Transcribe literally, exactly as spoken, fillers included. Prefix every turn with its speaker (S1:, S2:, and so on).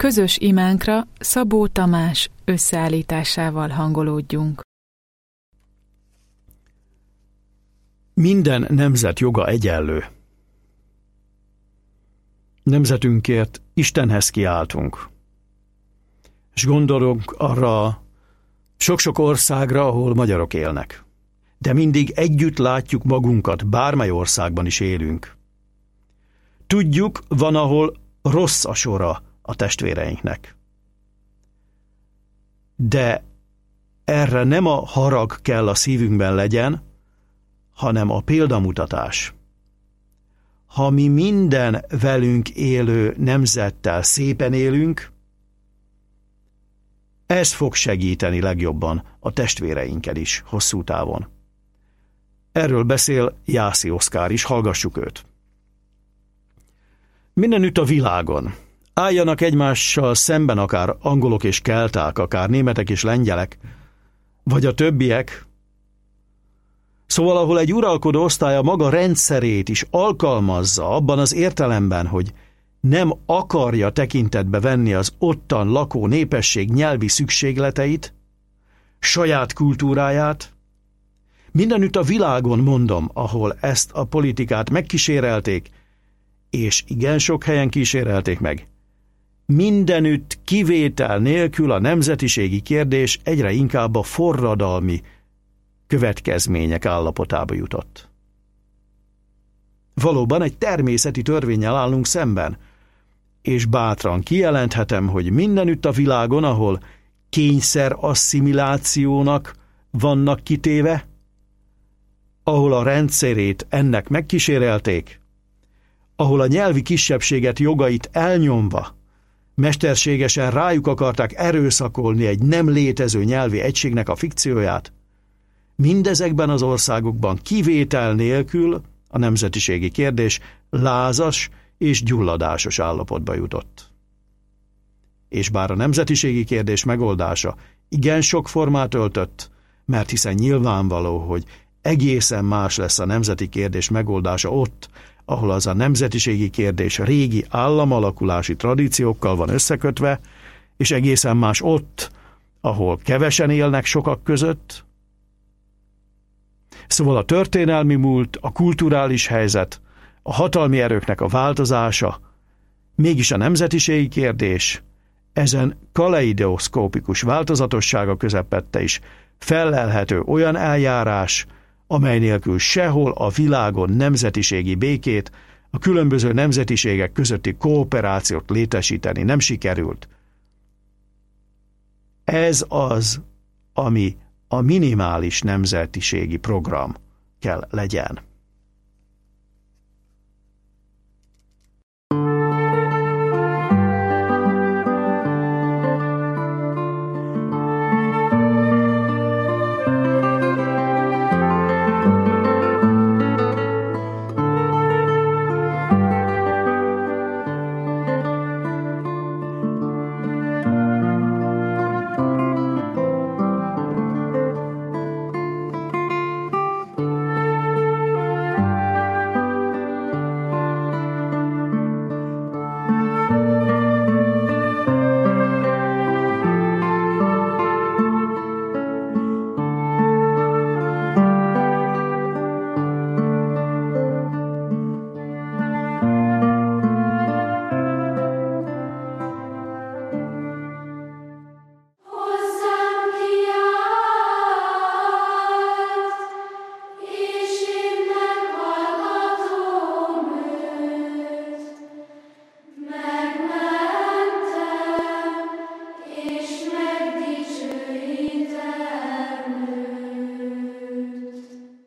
S1: Közös imánkra Szabó Tamás összeállításával hangolódjunk.
S2: Minden nemzet joga egyenlő. Nemzetünkért Istenhez kiáltunk. És gondolunk arra sok-sok országra, ahol magyarok élnek. De mindig együtt látjuk magunkat, bármely országban is élünk. Tudjuk, van, ahol rossz a sora a testvéreinknek. De erre nem a harag kell a szívünkben legyen, hanem a példamutatás. Ha mi minden velünk élő nemzettel szépen élünk, ez fog segíteni legjobban a testvéreinkkel is hosszú távon. Erről beszél Jászi Oszkár is, hallgassuk őt. Mindenütt a világon álljanak egymással szemben akár angolok és kelták, akár németek és lengyelek, vagy a többiek. Szóval, ahol egy uralkodó osztály a maga rendszerét is alkalmazza abban az értelemben, hogy nem akarja tekintetbe venni az ottan lakó népesség nyelvi szükségleteit, saját kultúráját, mindenütt a világon, mondom, ahol ezt a politikát megkísérelték, és igen sok helyen kísérelték meg, mindenütt kivétel nélkül a nemzetiségi kérdés egyre inkább a forradalmi következmények állapotába jutott. Valóban egy természeti törvénnyel állunk szemben, és bátran kijelenthetem, hogy mindenütt a világon, ahol kényszer asszimilációnak vannak kitéve, ahol a rendszerét ennek megkísérelték, ahol a nyelvi kisebbséget jogait elnyomva, mesterségesen rájuk akarták erőszakolni egy nem létező nyelvi egységnek a fikcióját, mindezekben az országokban kivétel nélkül a nemzetiségi kérdés lázas és gyulladásos állapotba jutott. És bár a nemzetiségi kérdés megoldása igen sok formát öltött, mert hiszen nyilvánvaló, hogy egészen más lesz a nemzeti kérdés megoldása ott, ahol az a nemzetiségi kérdés régi államalakulási tradíciókkal van összekötve, és egészen más ott, ahol kevesen élnek sokak között. Szóval a történelmi múlt, a kulturális helyzet, a hatalmi erőknek a változása, mégis a nemzetiségi kérdés ezen kaleidoszkópikus változatossága közepette is fellelhető olyan eljárás, amely nélkül sehol a világon nemzetiségi békét, a különböző nemzetiségek közötti kooperációt létesíteni nem sikerült. Ez az, ami a minimális nemzetiségi program kell legyen.